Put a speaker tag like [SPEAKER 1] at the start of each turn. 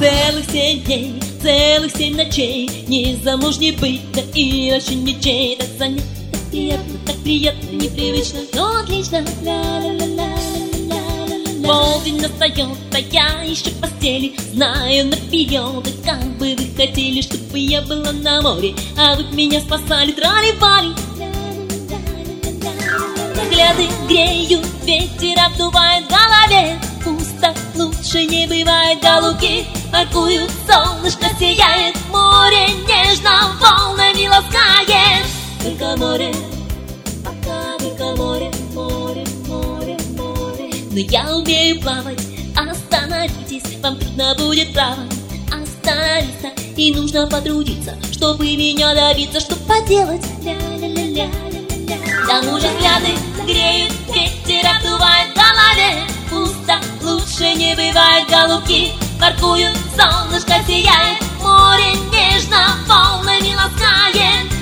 [SPEAKER 1] Целых 7 дней, целых 7 ночей не замужней быть, да и вообще ничей. Так занятно, так приятно, непривычно, но отлично. Полдень настает, а я еще в постели. Знаю наперед, как бы вы хотели, чтобы я была на море, а вы меня спасали, трали-вали. Взгляды греют, ветер обдувает в голове. Пусто, лучше не бывает, голубки воркуют, солнышко сияет, море нежно волнами ласкает. Только море, пока только море, море, море, море. Но я умею плавать, остановитесь, вам трудно будет право остановиться, и нужно потрудиться, чтобы меня добиться, что поделать. Ля-ля-ля-ля-ля-ля. К тому же взгляды греют, ветер обдувает в голове. Пусто, лучше не бывает, голубки воркуют, солнышко сияет, море нежно волнами ласкает.